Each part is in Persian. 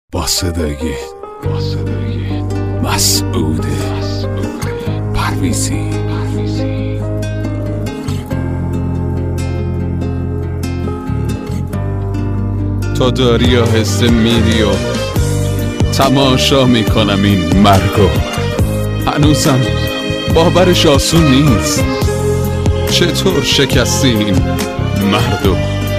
با صدای مسعود پرویزی. تو داری آهسته میری و تماشا میکنم این مرگو، هنوزم باورش آسون نیست. چطور شکستی این مردو؟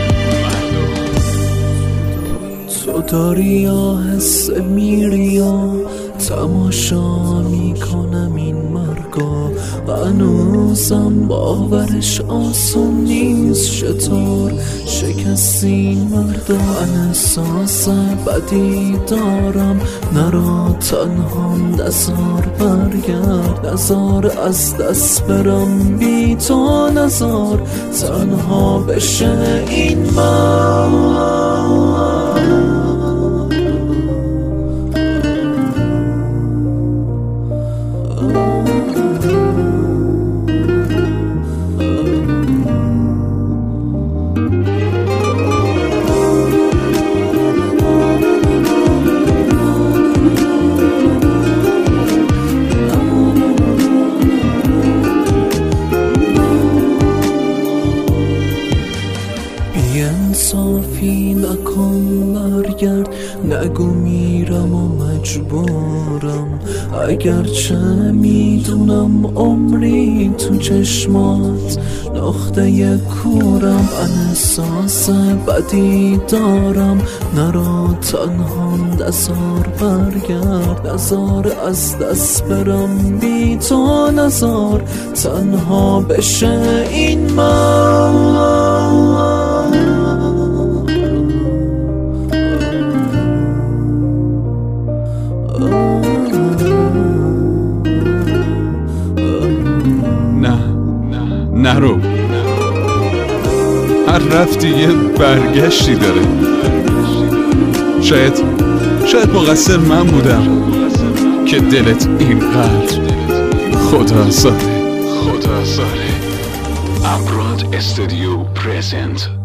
تو داری آهسته میری و تماشا میکنم این مرگو، هنوزم باورش آسون نیست. چطور شکستی این مردو؟ من احساس بدی دارم، نرا تنها نزار برگرد، نزار از دست برم بی تو، نزار تنها بشه این مرد. بی‌انصافی نکن برگرد، نگو میرم و مجبورم، اگرچه میدونم عمری تو چشمات نقطه کورم. من احساس بدی دارم، نرا تنها نزار برگرد، نزار از دست برم بی تو، نزار تنها بشه این مرد. نرو، هر رفتی یه برگشتی داره. شاید مقصر من بودم که دلت اینقدر خدا آزاره. امراد استودیو پرزنت.